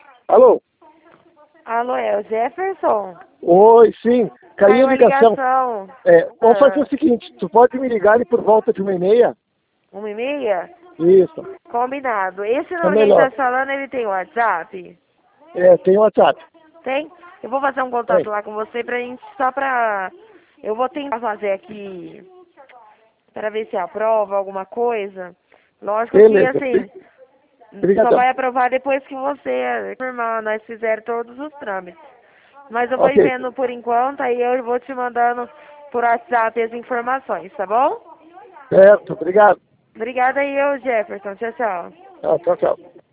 Alô? Alô, é o Jefferson? Oi, sim. Caiu a ligação. Ligação. Vamos fazer o seguinte, tu pode me ligar ali por volta de 1h30? 1h30? Isso, Combinado. Esse é número que a gente melhor. tá falando, ele tem WhatsApp? Tem WhatsApp. Tem? Eu vou fazer um Tem. contato lá com você pra gente, só pra... Eu vou tentar fazer aqui, pra ver se aprova alguma coisa. Lógico que, Beleza. assim, só Obrigadão. vai aprovar depois que você confirmar, nós fizer todos os trâmites. Mas eu vou ir Ok. vendo por enquanto, aí eu vou te mandando por WhatsApp as informações, tá bom? Certo, obrigado. Obrigada aí, Jefferson. Tchau, tchau. Tchau, tchau.